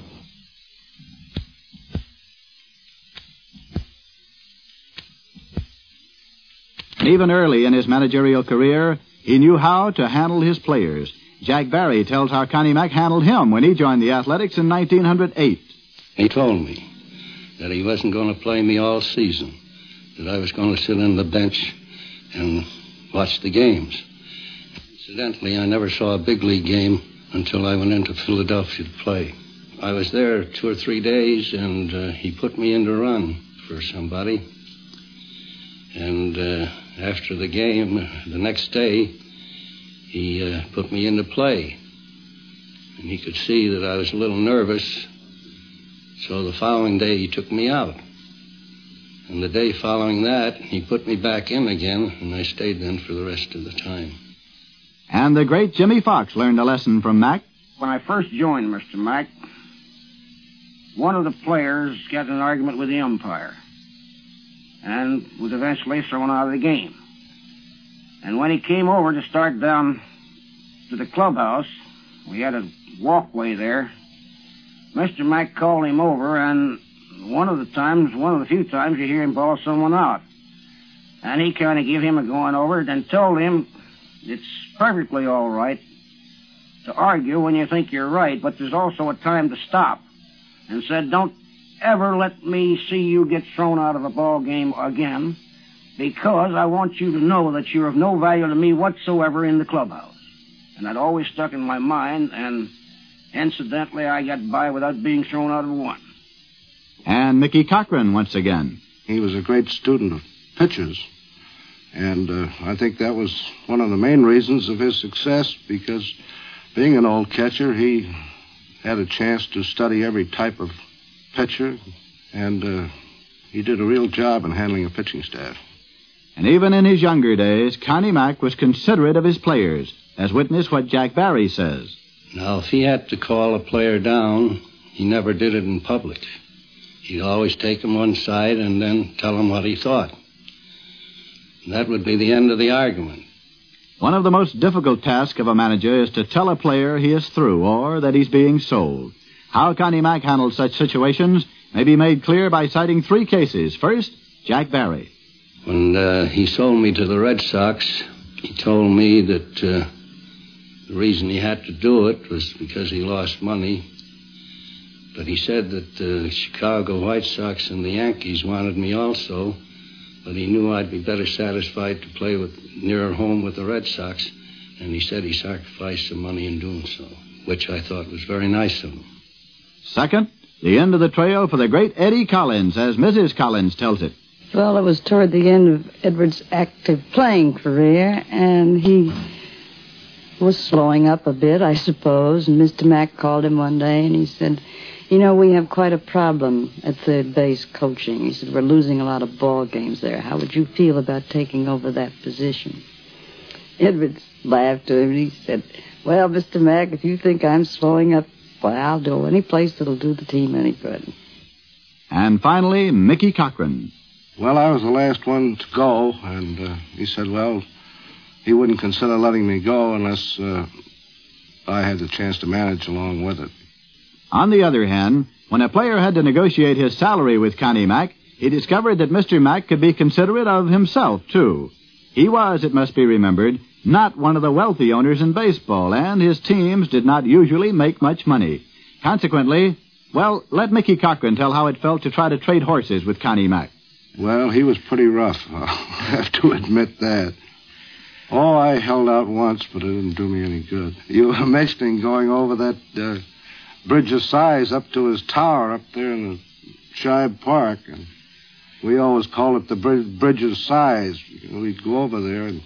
Even early in his managerial career, he knew how to handle his players. Jack Barry tells how Connie Mack handled him when he joined the Athletics in 1908. He told me that he wasn't going to play me all season, that I was going to sit on the bench and watch the games. Incidentally, I never saw a big league game until I went into Philadelphia to play. I was there 2 or 3 days, and he put me in to run for somebody. And after the game, the next day, he put me in to play. And he could see that I was a little nervous, so the following day he took me out. And the day following that, he put me back in again, and I stayed then for the rest of the time. And the great Jimmy Fox learned a lesson from Mack. When I first joined Mr. Mack, one of the players got in an argument with the umpire and was eventually thrown out of the game. And when he came over to start down to the clubhouse, we had a walkway there. Mr. Mack called him over, and one of the few times you hear him ball someone out. And he kind of gave him a going over and told him it's perfectly all right to argue when you think you're right, but there's also a time to stop. And said, don't ever let me see you get thrown out of a ball game again, because I want you to know that you're of no value to me whatsoever in the clubhouse. And that always stuck in my mind, and incidentally, I got by without being thrown out of one. And Mickey Cochran once again. He was a great student of pitchers, and I think that was one of the main reasons of his success, because being an old catcher, he had a chance to study every type of pitcher, and he did a real job in handling a pitching staff. And even in his younger days, Connie Mack was considerate of his players, as witness what Jack Barry says. Now, if he had to call a player down, he never did it in public. He'd always take him one side and then tell him what he thought. And that would be the end of the argument. One of the most difficult tasks of a manager is to tell a player he is through or that he's being sold. How Connie Mack handled such situations may be made clear by citing 3 cases. First, Jack Barry. When he sold me to the Red Sox, he told me that the reason he had to do it was because he lost money. But he said that the Chicago White Sox and the Yankees wanted me also, but he knew I'd be better satisfied to play nearer home with the Red Sox, and he said he sacrificed some money in doing so, which I thought was very nice of him. Second, the end of the trail for the great Eddie Collins, as Mrs. Collins tells it. Well, it was toward the end of Edward's active playing career, and he was slowing up a bit, I suppose. And Mr. Mack called him one day, and he said, "You know, we have quite a problem at third base coaching." He said, "We're losing a lot of ball games there. How would you feel about taking over that position?" Edward laughed to him, and he said, "Well, Mr. Mack, if you think I'm slowing up, well, I'll go any place that'll do the team any good." And finally, Mickey Cochran. Well, I was the last one to go, and he said, well, he wouldn't consider letting me go unless I had the chance to manage along with it. On the other hand, when a player had to negotiate his salary with Connie Mack, he discovered that Mr. Mack could be considerate of himself, too. He was, it must be remembered, not one of the wealthy owners in baseball, and his teams did not usually make much money. Consequently, well, let Mickey Cochran tell how it felt to try to trade horses with Connie Mack. Well, he was pretty rough. I'll have to admit that. Oh, I held out once, but it didn't do me any good. You were mentioning going over that Bridge of Sighs up to his tower up there in the Shibe Park, and we always call it the Bridge of Sighs. We'd go over there and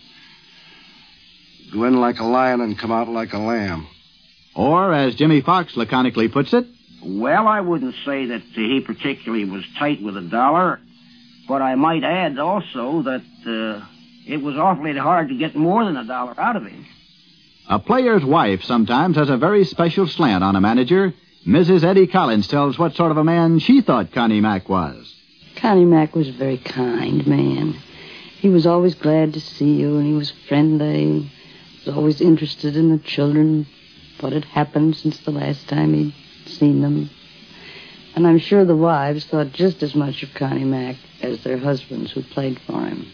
go in like a lion and come out like a lamb. Or, as Jimmy Fox laconically puts it, well, I wouldn't say that he particularly was tight with $1, but I might add also that it was awfully hard to get more than $1 out of him. A player's wife sometimes has a very special slant on a manager. Mrs. Eddie Collins tells what sort of a man she thought Connie Mack was. Connie Mack was a very kind man. He was always glad to see you, and he was friendly. He was always interested in the children, what had happened since the last time he'd seen them. And I'm sure the wives thought just as much of Connie Mack as their husbands who played for him.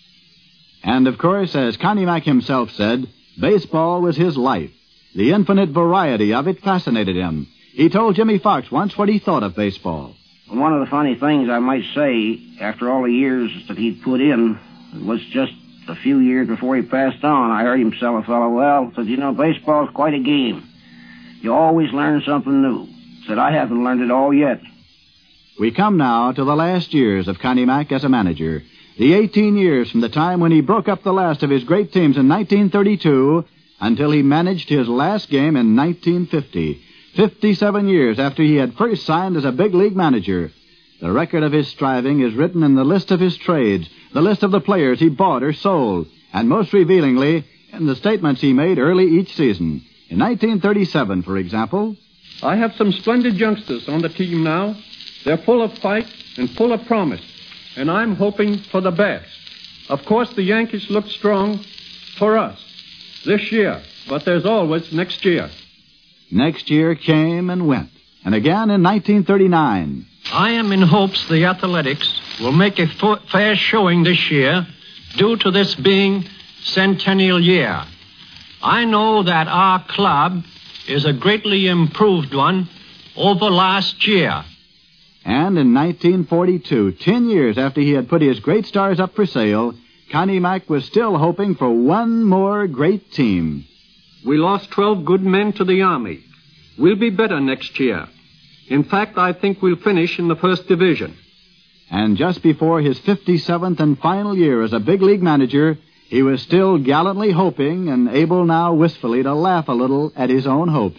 And, of course, as Connie Mack himself said, baseball was his life. The infinite variety of it fascinated him. He told Jimmy Fox once what he thought of baseball. One of the funny things I might say, after all the years that he'd put in, was just a few years before he passed on, I heard him tell a fellow, well, said, you know, baseball's quite a game. You always learn something new. Said, I haven't learned it all yet. We come now to the last years of Connie Mack as a manager. The 18 years from the time when he broke up the last of his great teams in 1932 until he managed his last game in 1950. 57 years after he had first signed as a big league manager. The record of his striving is written in the list of his trades, the list of the players he bought or sold, and most revealingly, in the statements he made early each season. In 1937, for example, I have some splendid youngsters on the team now. They're full of fight and full of promise, and I'm hoping for the best. Of course, the Yankees look strong for us this year, but there's always next year. Next year came and went, and again in 1939. I am in hopes the Athletics will make a fair showing this year due to this being centennial year. I know that our club is a greatly improved one over last year. And in 1942, 10 years after he had put his great stars up for sale, Connie Mack was still hoping for one more great team. We lost 12 good men to the Army. We'll be better next year. In fact, I think we'll finish in the first division. And just before his 57th and final year as a big league manager, he was still gallantly hoping and able now wistfully to laugh a little at his own hopes.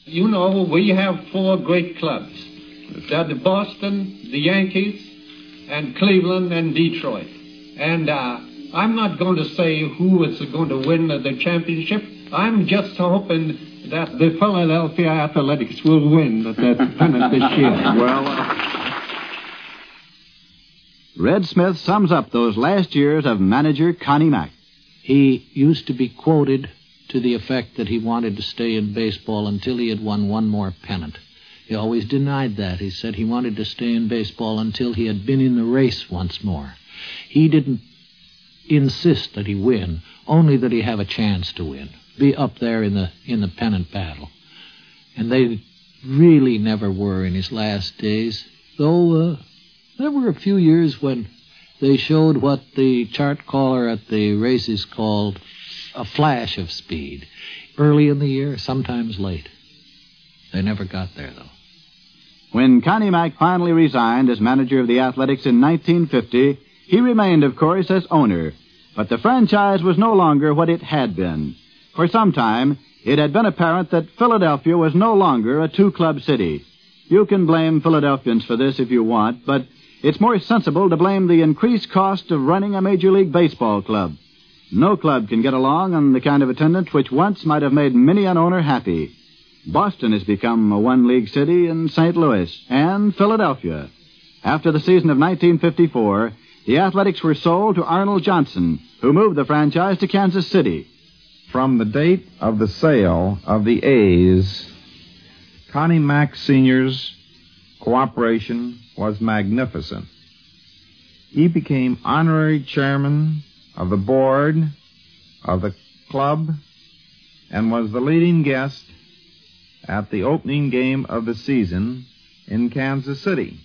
You know, we have 4 great clubs. They're the Boston, the Yankees, and Cleveland and Detroit. And I'm not going to say who is going to win the championship. I'm just hoping that the Philadelphia Athletics will win the pennant this year. Red Smith sums up those last years of manager Connie Mack. He used to be quoted to the effect that he wanted to stay in baseball until he had won one more pennant. He always denied that. He said he wanted to stay in baseball until he had been in the race once more. He didn't insist that he win, only that he have a chance to win, be up there in the pennant battle. And they really never were in his last days, though there were a few years when they showed what the chart caller at the races called a flash of speed. Early in the year, sometimes late. They never got there, though. When Connie Mack finally resigned as manager of the Athletics in 1950, he remained, of course, as owner. But the franchise was no longer what it had been. For some time, it had been apparent that Philadelphia was no longer a 2-club city. You can blame Philadelphians for this if you want, but it's more sensible to blame the increased cost of running a Major League Baseball club. No club can get along on the kind of attendance which once might have made many an owner happy. Boston has become a 1-league city, and St. Louis, and Philadelphia. After the season of 1954, the Athletics were sold to Arnold Johnson, who moved the franchise to Kansas City. From the date of the sale of the A's, Connie Mack Sr.'s cooperation was magnificent. He became honorary chairman of the board of the club and was the leading guest at the opening game of the season in Kansas City.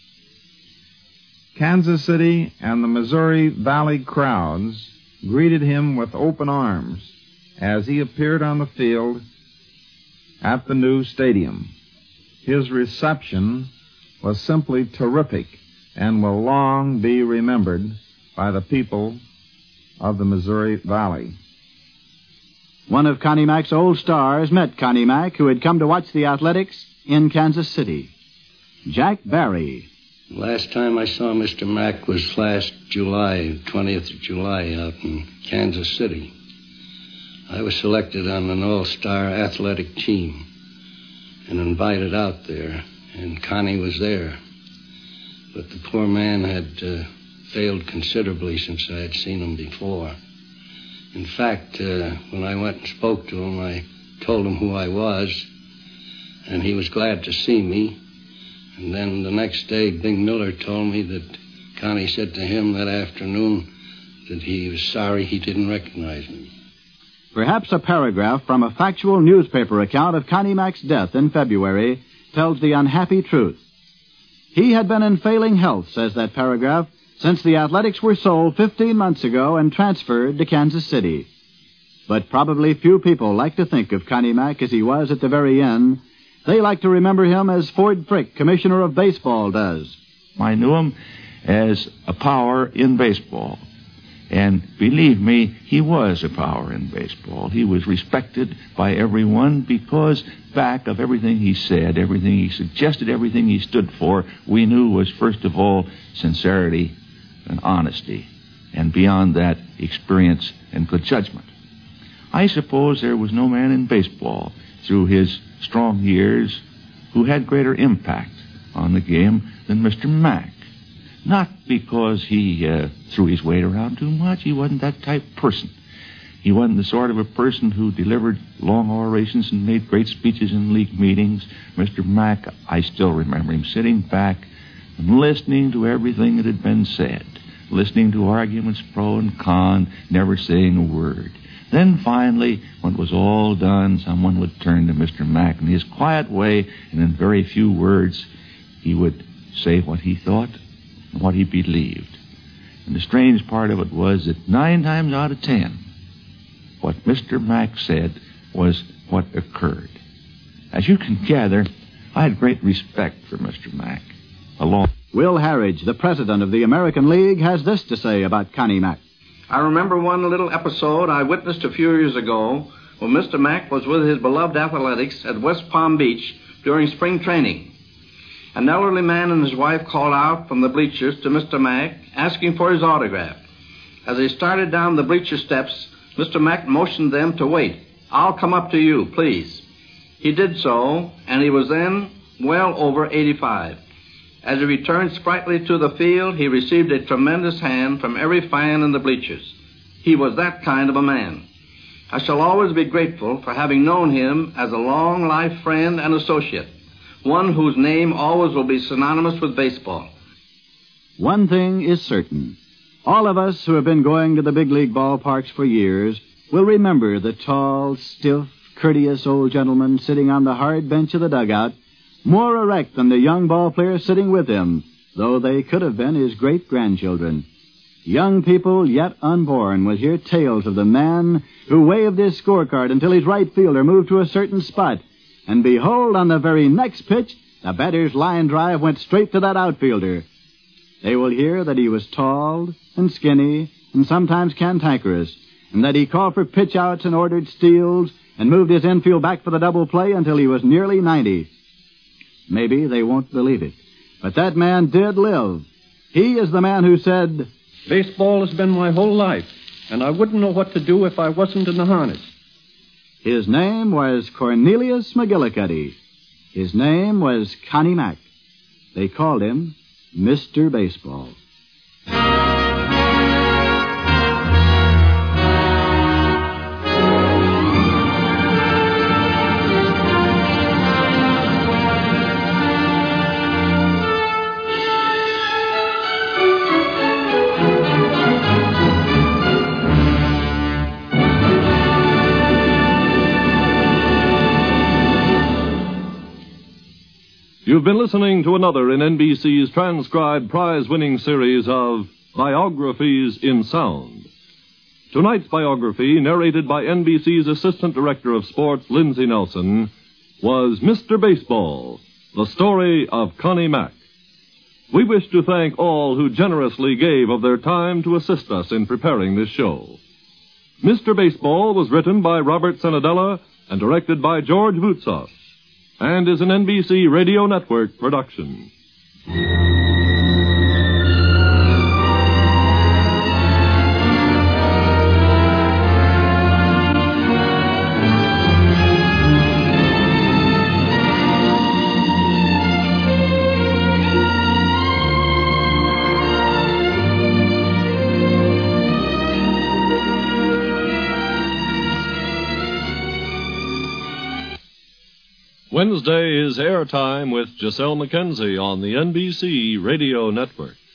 Kansas City and the Missouri Valley crowds greeted him with open arms as he appeared on the field at the new stadium. His reception was simply terrific and will long be remembered by the people of the Missouri Valley. One of Connie Mack's old stars met Connie Mack, who had come to watch the Athletics in Kansas City. Jack Barry. Last time I saw Mr. Mack was last July, 20th of July, out in Kansas City. I was selected on an all-star athletic team and invited out there, and Connie was there. But the poor man had failed considerably since I had seen him before. In fact, when I went and spoke to him, I told him who I was, and he was glad to see me. And then the next day, Bing Miller told me that Connie said to him that afternoon that he was sorry he didn't recognize me. Perhaps a paragraph from a factual newspaper account of Connie Mack's death in February tells the unhappy truth. He had been in failing health, says that paragraph, since the Athletics were sold 15 months ago and transferred to Kansas City. But probably few people like to think of Connie Mack as he was at the very end. They like to remember him as Ford Frick, Commissioner of Baseball, does. I knew him as a power in baseball. And believe me, he was a power in baseball. He was respected by everyone because back of everything he said, everything he suggested, everything he stood for, we knew was, first of all, sincerity and honesty. And beyond that, experience and good judgment. I suppose there was no man in baseball through his strong years who had greater impact on the game than Mr. Mack. Not because he threw his weight around too much. He wasn't that type of person. He wasn't the sort of a person who delivered long orations and made great speeches in league meetings. Mr. Mack, I still remember him sitting back and listening to everything that had been said, listening to arguments pro and con, never saying a word. Then finally, when it was all done, someone would turn to Mr. Mack in his quiet way, and in very few words, he would say what he thought and what he believed. And the strange part of it was that 9 times out of 10, what Mr. Mack said was what occurred. As you can gather, I had great respect for Mr. Mack. Will Harridge, the president of the American League, has this to say about Connie Mack. I remember one little episode I witnessed a few years ago when Mr. Mack was with his beloved athletics at West Palm Beach during spring training. An elderly man and his wife called out from the bleachers to Mr. Mack, asking for his autograph. As they started down the bleacher steps, Mr. Mack motioned them to wait. "I'll come up to you, please." He did so, and he was then well over 85. As he returned sprightly to the field, he received a tremendous hand from every fan in the bleachers. He was that kind of a man. I shall always be grateful for having known him as a long-life friend and associate, one whose name always will be synonymous with baseball. One thing is certain. All of us who have been going to the big league ballparks for years will remember the tall, stiff, courteous old gentleman sitting on the hard bench of the dugout, more erect than the young ball players sitting with him, though they could have been his great-grandchildren. Young people yet unborn will hear tales of the man who waved his scorecard until his right fielder moved to a certain spot, and behold, on the very next pitch, the batter's line drive went straight to that outfielder. They will hear that he was tall and skinny and sometimes cantankerous, and that he called for pitch-outs and ordered steals and moved his infield back for the double play until he was nearly 90. Maybe they won't believe it, but that man did live. He is the man who said, "Baseball has been my whole life, and I wouldn't know what to do if I wasn't in the harness." His name was Cornelius McGillicuddy. His name was Connie Mack. They called him Mr. Baseball. You've been listening to another in NBC's transcribed prize-winning series of Biographies in Sound. Tonight's biography, narrated by NBC's Assistant Director of Sports, Lindsay Nelson, was Mr. Baseball, the story of Connie Mack. We wish to thank all who generously gave of their time to assist us in preparing this show. Mr. Baseball was written by Robert Senadella and directed by George Voutsas, and is an NBC Radio Network production. Wednesday is Airtime with Giselle McKenzie on the NBC Radio Network.